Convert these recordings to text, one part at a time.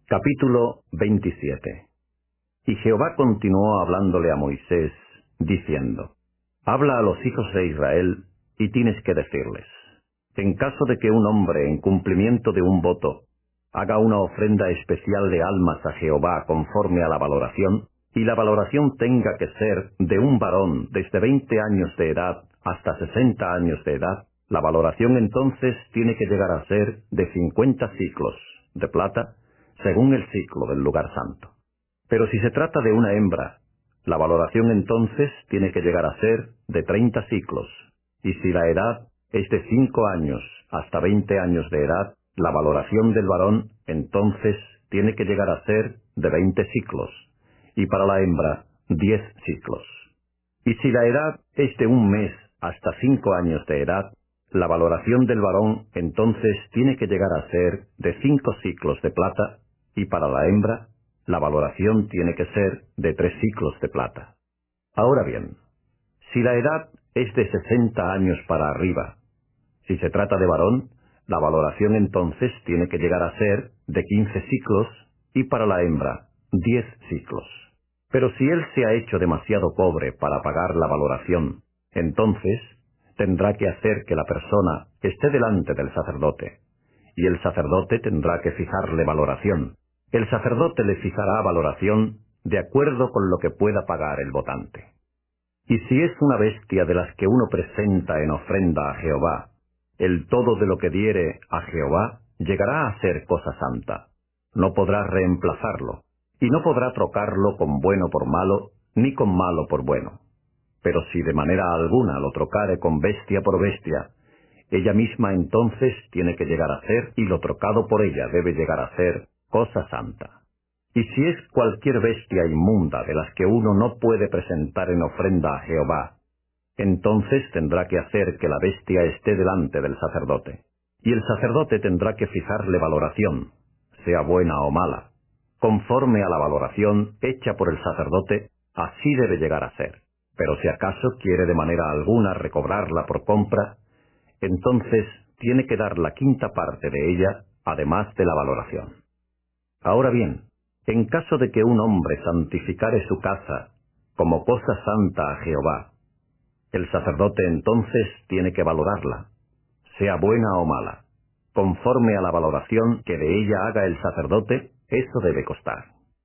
Capítulo 27. Y Jehová continuó hablándole a Moisés, diciendo: Habla a los hijos de Israel, y tienes que decirles: en caso de que un hombre, en cumplimiento de un voto, haga una ofrenda especial de almas a Jehová conforme a la valoración, y la valoración tenga que ser de un varón desde 20 años de edad hasta 60 años de edad, la valoración entonces tiene que llegar a ser de 50 siclos de plata, según el ciclo del lugar santo. Pero si se trata de una hembra, la valoración entonces tiene que llegar a ser de 30 siclos, y si la edad es de 5 años hasta 20 años de edad, la valoración del varón entonces tiene que llegar a ser de 20 siclos, y para la hembra 10 siclos. Y si la edad es de 1 mes hasta 5 años de edad, la valoración del varón entonces tiene que llegar a ser de 5 siclos de plata, y para la hembra, la valoración tiene que ser de 3 siclos de plata. Ahora bien, si la edad es de 60 años para arriba, si se trata de varón, la valoración entonces tiene que llegar a ser de 15 siclos, y para la hembra, 10 siclos. Pero si él se ha hecho demasiado pobre para pagar la valoración, entonces tendrá que hacer que la persona esté delante del sacerdote, y el sacerdote tendrá que fijarle valoración. El sacerdote le fijará valoración de acuerdo con lo que pueda pagar el votante. Y si es una bestia de las que uno presenta en ofrenda a Jehová, el todo de lo que diere a Jehová llegará a ser cosa santa. No podrá reemplazarlo, y no podrá trocarlo con bueno por malo, ni con malo por bueno. Pero si de manera alguna lo trocare con bestia por bestia, ella misma entonces tiene que llegar a ser, y lo trocado por ella debe llegar a ser, cosa santa. Y si es cualquier bestia inmunda de las que uno no puede presentar en ofrenda a Jehová, entonces tendrá que hacer que la bestia esté delante del sacerdote. Y el sacerdote tendrá que fijarle valoración, sea buena o mala. Conforme a la valoración hecha por el sacerdote, así debe llegar a ser. Pero si acaso quiere de manera alguna recobrarla por compra, entonces tiene que dar la quinta parte de ella, además de la valoración. Ahora bien, en caso de que un hombre santificare su casa como cosa santa a Jehová, el sacerdote entonces tiene que valorarla, sea buena o mala. Conforme a la valoración que de ella haga el sacerdote, eso debe costar.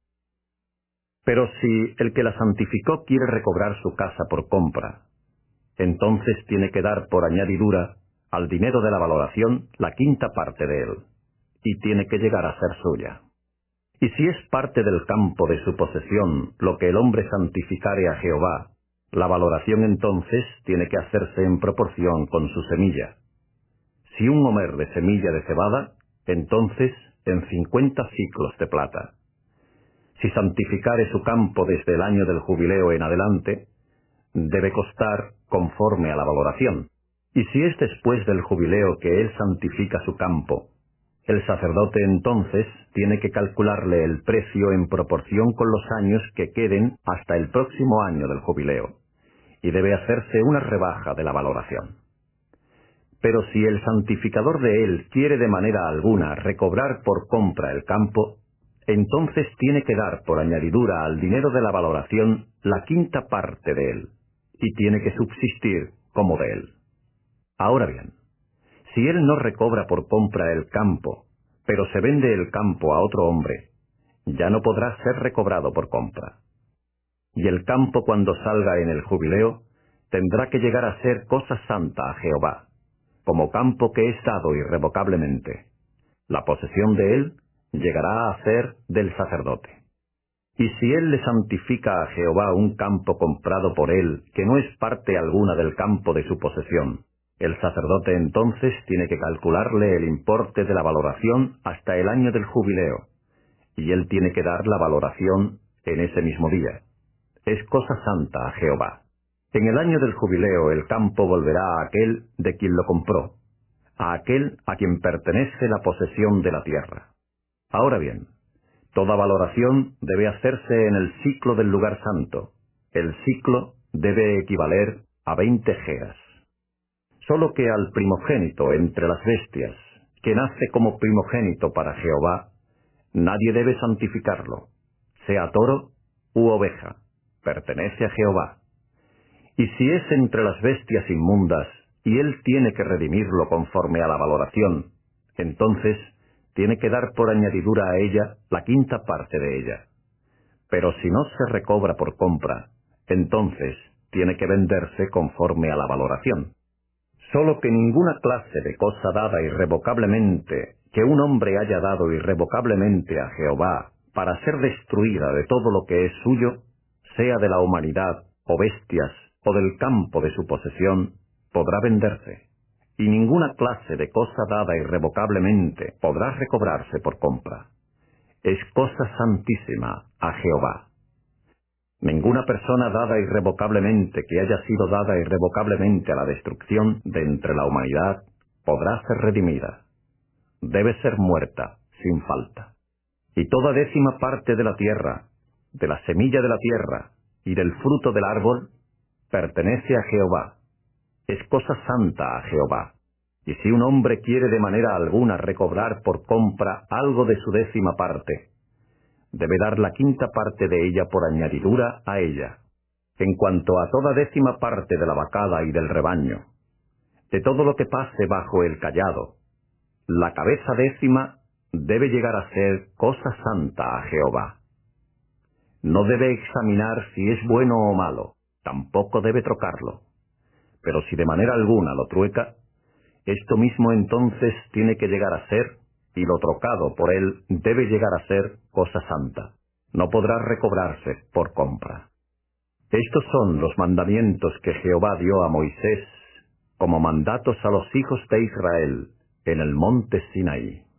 Pero si el que la santificó quiere recobrar su casa por compra, entonces tiene que dar por añadidura al dinero de la valoración la quinta parte de él, y tiene que llegar a ser suya. Y si es parte del campo de su posesión lo que el hombre santificare a Jehová, la valoración entonces tiene que hacerse en proporción con su semilla. Si un homer de semilla de cebada, entonces en 50 siclos de plata. Si santificare su campo desde el año del jubileo en adelante, debe costar conforme a la valoración. Y si es después del jubileo que él santifica su campo, el sacerdote entonces tiene que calcularle el precio en proporción con los años que queden hasta el próximo año del jubileo, y debe hacerse una rebaja de la valoración. Pero si el santificador de él quiere de manera alguna recobrar por compra el campo, entonces tiene que dar por añadidura al dinero de la valoración la quinta parte de él, y tiene que subsistir como de él. Ahora bien, si él no recobra por compra el campo, pero se vende el campo a otro hombre, ya no podrá ser recobrado por compra. Y el campo cuando salga en el jubileo, tendrá que llegar a ser cosa santa a Jehová, como campo que es dado irrevocablemente. La posesión de él llegará a ser del sacerdote. Y si él le santifica a Jehová un campo comprado por él, que no es parte alguna del campo de su posesión, el sacerdote entonces tiene que calcularle el importe de la valoración hasta el año del jubileo, y él tiene que dar la valoración en ese mismo día. Es cosa santa a Jehová. En el año del jubileo el campo volverá a aquel de quien lo compró, a aquel a quien pertenece la posesión de la tierra. Ahora bien, toda valoración debe hacerse en el ciclo del lugar santo. El ciclo debe equivaler a 20 geras. Solo que al primogénito entre las bestias, que nace como primogénito para Jehová, Nadie debe santificarlo, sea toro u oveja, pertenece a Jehová. Y si es entre las bestias inmundas, y él tiene que redimirlo conforme a la valoración, entonces tiene que dar por añadidura a ella la quinta parte de ella. Pero si no se recobra por compra, entonces tiene que venderse conforme a la valoración. Solo que ninguna clase de cosa dada irrevocablemente, que un hombre haya dado irrevocablemente a Jehová para ser destruida de todo lo que es suyo, sea de la humanidad, o bestias, o del campo de su posesión, podrá venderse. Y ninguna clase de cosa dada irrevocablemente podrá recobrarse por compra. Es cosa santísima a Jehová. Ninguna persona dada irrevocablemente que haya sido dada irrevocablemente a la destrucción de entre la humanidad podrá ser redimida. Debe ser muerta, sin falta. Y toda décima parte de la tierra, de la semilla de la tierra y del fruto del árbol, pertenece a Jehová. Es cosa santa a Jehová. Y si un hombre quiere de manera alguna recobrar por compra algo de su décima parte, debe dar la quinta parte de ella por añadidura a ella. En cuanto a toda décima parte de la vacada y del rebaño, de todo lo que pase bajo el cayado, la cabeza décima debe llegar a ser cosa santa a Jehová. No debe examinar si es bueno o malo, tampoco debe trocarlo. Pero si de manera alguna lo trueca, esto mismo entonces tiene que llegar a ser, y lo trocado por él debe llegar a ser cosa santa. No podrá recobrarse por compra. Estos son los mandamientos que Jehová dio a Moisés como mandatos a los hijos de Israel en el monte Sinaí.